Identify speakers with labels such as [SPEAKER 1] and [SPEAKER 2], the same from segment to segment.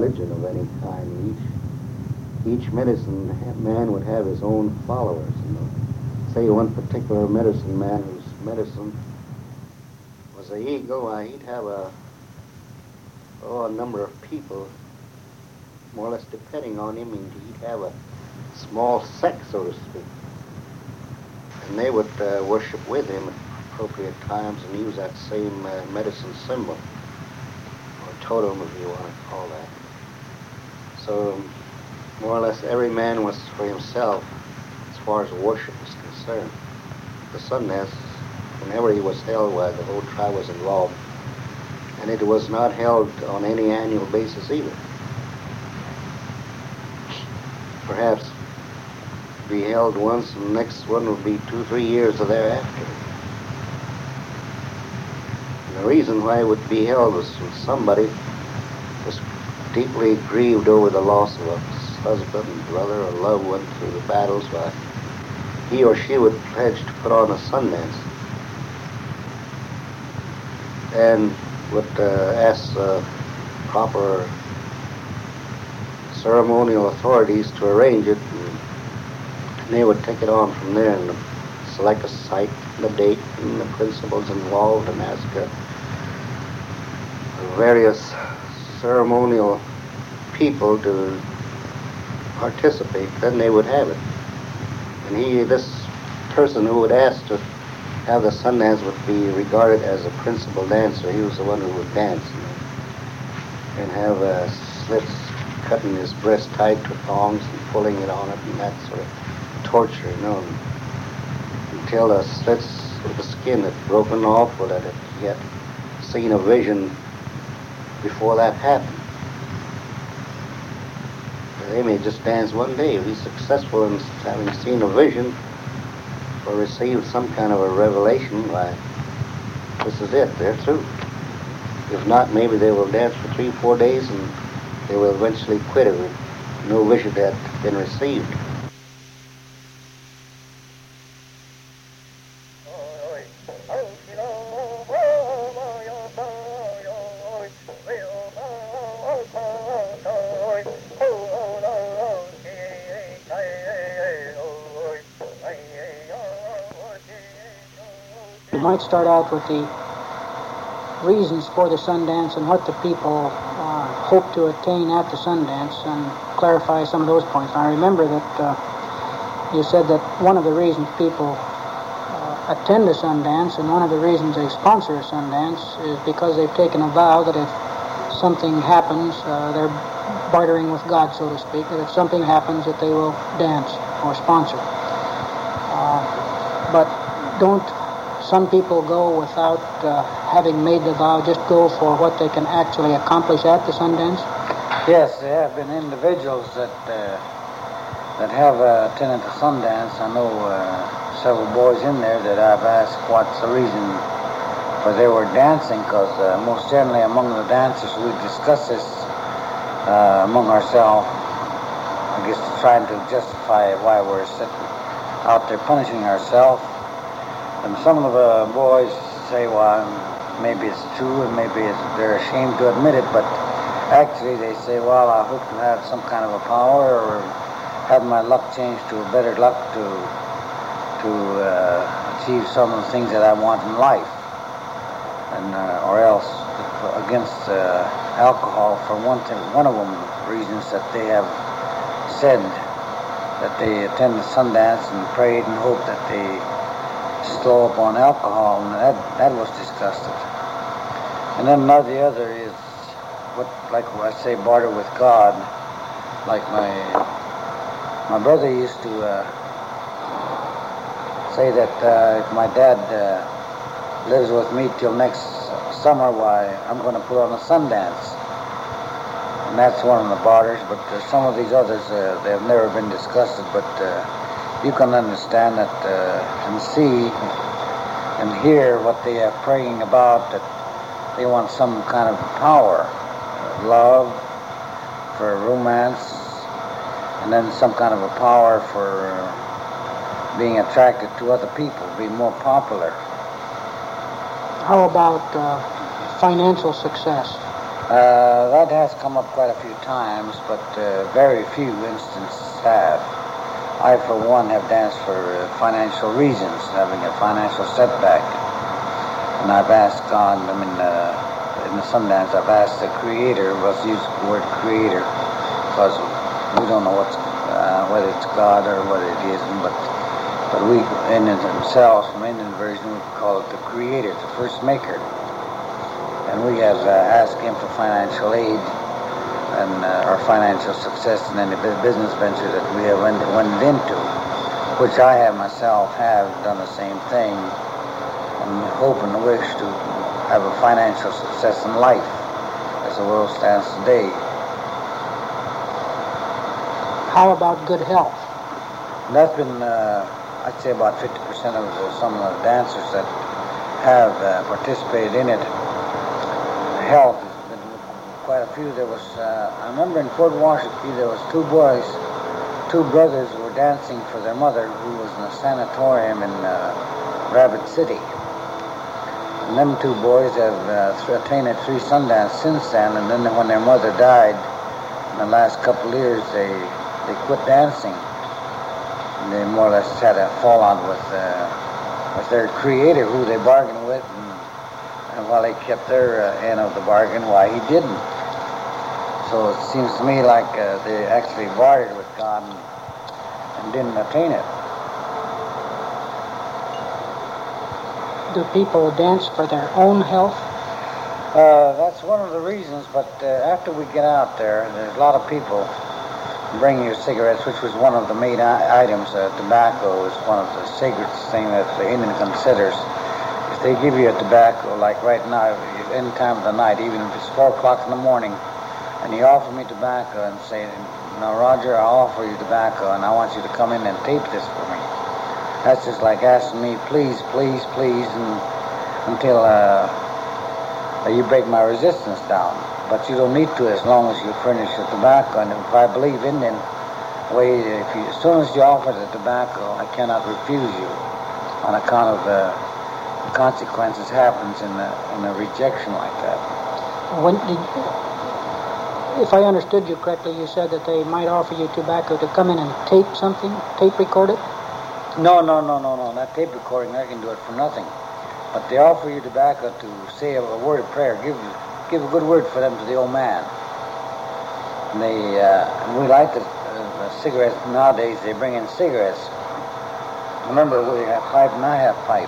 [SPEAKER 1] religion of any kind. Each medicine man would have his own followers. Say one particular medicine man whose medicine was the eagle, he'd have a number of people more or less depending on him, and he'd have a small sect, so to speak. And they would worship with him at appropriate times and use that same medicine symbol, or totem, if you want to call that. So, more or less, every man was for himself as far as worship is concerned. The Sundance, whenever he was held, the whole tribe was involved. And it was not held on any annual basis either. Perhaps be held once, and the next one would be 2-3 years thereafter. And the reason why it would be held was when somebody was deeply grieved over the loss of a husband, brother, or loved one through the battles, why he or she would pledge to put on a Sundance and would ask proper ceremonial authorities to arrange it, and they would take it on from there and select a site, the date, and the principals involved, and ask various ceremonial people to participate. Then they would have it. And this person who would ask to have the Sundance would be regarded as a principal dancer. He was the one who would dance and have slits cut in his breast tied to thongs and pulling it on it and that sort of torture, until the slits of the skin had broken off, or that he had seen a vision before that happened. They may just dance one day. If he's successful in having seen a vision or received some kind of a revelation, why, this is it, they're through. If not, maybe they will dance for 3-4 days and they will eventually quit if no vision had been received.
[SPEAKER 2] You might start out with the reasons for the Sundance and what the people hope to attain at the Sundance, and clarify some of those points. I remember that you said that one of the reasons people attend a Sundance, and one of the reasons they sponsor a Sundance, is because they've taken a vow that if something happens, they're bartering with God, so to speak, that if something happens that they will dance or sponsor. But don't some people go without having made the vow, just go for what they can actually accomplish at the Sundance?
[SPEAKER 3] Yes, there have been individuals that have attended the Sundance. I know several boys in there that I've asked what's the reason for they were dancing, because most generally among the dancers we discuss this among ourselves, I guess trying to justify why we're sitting out there punishing ourselves. And some of the boys say, well, maybe it's true, and maybe they're ashamed to admit it, but actually they say, well, I hope to have some kind of a power, or have my luck changed to a better luck to achieve some of the things that I want in life, and or else against alcohol. For one thing, one of them reasons that they have said that they attend the Sundance and prayed and hoped that they slow up on alcohol, and that was discussed. And then the other is what, like I say, barter with God. Like my brother used to say that if my dad lives with me till next summer, why, I'm going to put on a Sundance. And that's one of the barters, but some of these others, they have never been discussed, but you can understand that and see and hear what they are praying about, that they want some kind of power, love, for romance, and then some kind of a power for being attracted to other people, being more popular.
[SPEAKER 2] How about financial success?
[SPEAKER 3] That has come up quite a few times, but very few instances have. I, for one, have danced for financial reasons, having a financial setback. And I've asked God, in the Sundance, I've asked the Creator, let's use the word Creator, because we don't know whether it's God or whether it isn't, but we, in themselves, from Indian version, we call it the Creator, the first maker. And we have asked Him for financial aid and our financial success in any business venture that we have went into, which I have myself have done the same thing, and hope and wish to have a financial success in life as the world stands today.
[SPEAKER 2] How about good health?
[SPEAKER 3] That's been, I'd say, about 50% of some of the dancers that have participated in it. Health has been quite a few. There was, I remember in Fort Washington, there was two brothers who were dancing for their mother, who was in a sanatorium in Rapid City. And them two boys have attained at 3 Sundance since then, and then when their mother died, in the last couple of years, they quit dancing. And they more or less had a fallout with their Creator, who they bargained with, and while they kept their end of the bargain, why he didn't. So it seems to me like they actually bartered with God and didn't attain it.
[SPEAKER 2] Do people dance for their own health?
[SPEAKER 3] That's one of the reasons, but after we get out there, there's a lot of people bringing you cigarettes, which was one of the main items. Tobacco is one of the sacred things that the Indian considers. If they give you a tobacco, like right now, any time of the night, even if it's 4 o'clock in the morning, and you offer me tobacco and say, "Now, Roger, I'll offer you tobacco, and I want you to come in and tape this for me." That's just like asking me, please, please, please, and until you break my resistance down. But you don't need to, as long as you furnish the tobacco. And if I believe Indian way, as soon as you offer the tobacco, I cannot refuse you on account of the consequences happens in a rejection like that.
[SPEAKER 2] If I understood you correctly, you said that they might offer you tobacco to come in and tape something, tape record it?
[SPEAKER 3] No. That tape recording, I can do it for nothing. But they offer you tobacco to say a word of prayer, give a good word for them to the old man. And we light the cigarettes nowadays. They bring in cigarettes. Remember, we have pipe and I have pipe.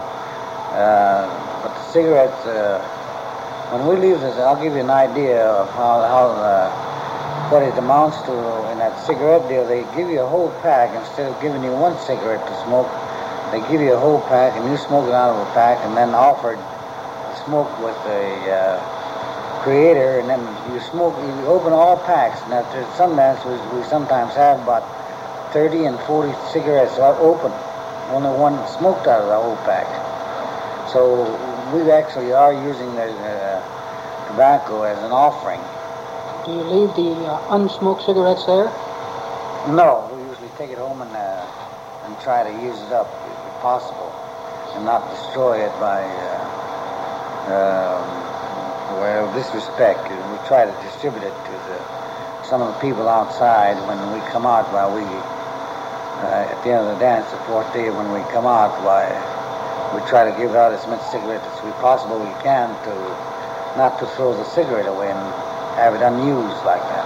[SPEAKER 3] But the cigarettes, when we leave this, I'll give you an idea of what it amounts to in that cigarette deal. They give you a whole pack instead of giving you one cigarette to smoke. They give you a whole pack, and you smoke it out of a pack, and then offered to smoke with a Creator, and then you open all packs. And after Sundance, we sometimes have about 30 and 40 cigarettes open, only one smoked out of the whole pack. So we actually are using the tobacco as an offering.
[SPEAKER 2] Do you leave the unsmoked cigarettes there?
[SPEAKER 3] No, we usually take it home and try to use it up if possible, and not destroy it by disrespect. We try to distribute it to some of the people outside when we come out. While we at the end of the dance, the fourth day, when we come out, we try to give out as much cigarettes as we possibly can, to not to throw the cigarette away and have it unused like that.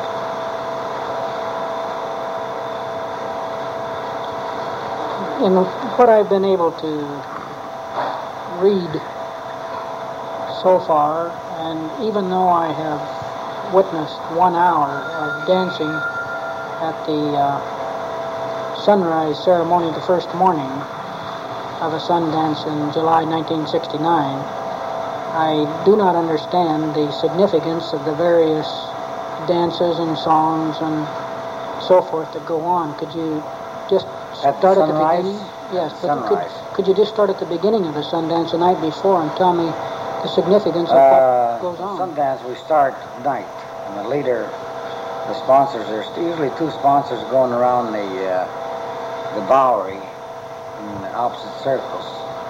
[SPEAKER 2] In what I've been able to read so far, and even though I have witnessed 1 hour of dancing at the sunrise ceremony the first morning of a Sundance in July 1969, I do not understand the significance of the various dances and songs and so forth that go on. Could you just start at the beginning? Yes, but could you just start at the beginning of the Sundance the night before and tell me the significance of what goes on?
[SPEAKER 3] Sundance, we start at night, and the leader, the sponsors, there's usually 2 sponsors going around the Bowery in opposite circles.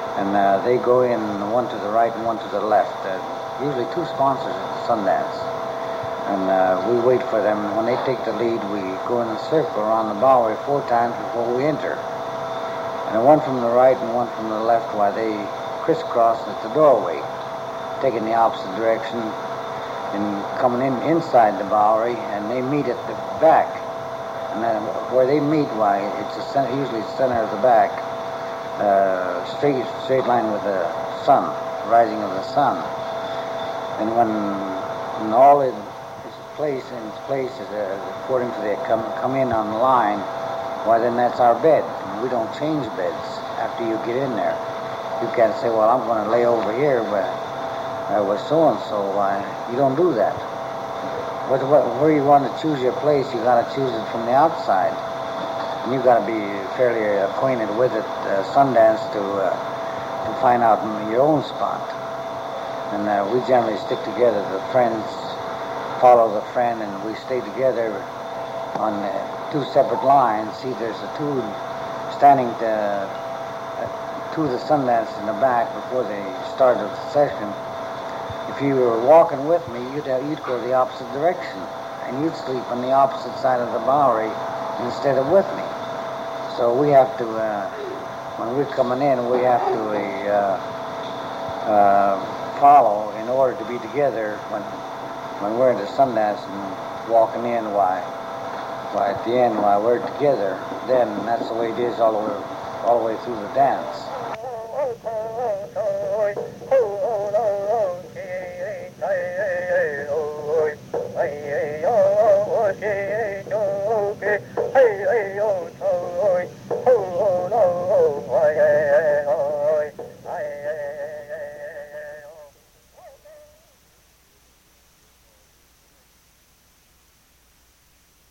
[SPEAKER 3] And they go in, one to the right and one to the left. Usually two sponsors at the Sundance. And we wait for them. And when they take the lead, we go in a circle around the Bowery 4 times before we enter. And one from the right and one from the left while they crisscross at the doorway, taking the opposite direction and coming in inside the Bowery, and they meet at the back. And then where they meet, why, it's usually the center of the back, straight line with the sun, rising of the sun. And when all in its place is according to they come in on the line, why then that's our bed. We don't change beds after you get in there. You can't say, well, I'm going to lay over here with so-and-so. You don't do that. Where you want to choose your place, you got to choose it from the outside. And you got to be fairly acquainted with it, Sundance, to find out your own spot. And we generally stick together. The friends follow the friend, and we stay together on 2 separate lines. See, there's a 2 standing to the Sundance in the back before they started the session. If you were walking with me, you'd go the opposite direction, and you'd sleep on the opposite side of the Bowery instead of with me. So we have to, when we're coming in, we have to follow in order to be together when we're in the Sundance and walking in. Why at the end, while we're together, then that's the way it is all the way through the dance.